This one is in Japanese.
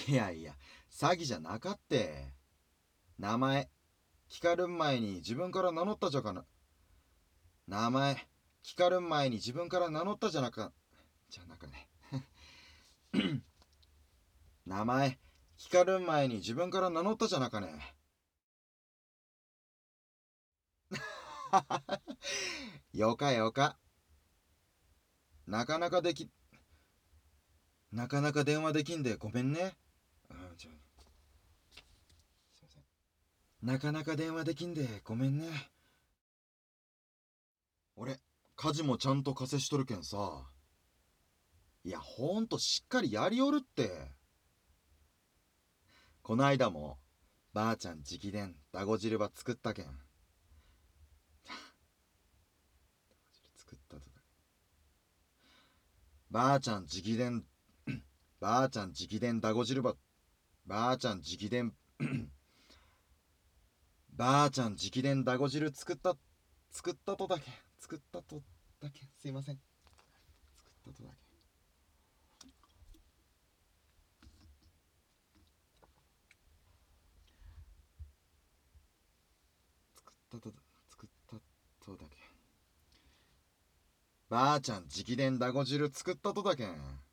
いやいや、詐欺じゃなかって。名前、聞かるん前に自分から名乗ったじゃかな。名前、聞かるん前に自分から名乗ったじゃなか、じゃなかね。名前、聞かるん前に自分から名乗ったじゃなかね。よかよか。なかなかでき、なかなか電話できんでごめんね。うん、すいません。なかなか電話できんでごめんね。俺、家事もちゃんと稼しとるけんさ。いや、ほんとしっかりやりおるって。こないだも、ばあちゃん直伝だご汁ば作ったけん。作ったとか。ばあちゃん直伝、ばあちゃん直伝だご汁ば、ばあちゃん直伝、ばあちゃん直伝だご汁作ったとだけ。作ったとだけ。すいません。作ったとだけ。作ったと、作ったとだけ。ばあちゃん直伝だご汁作ったとだけん。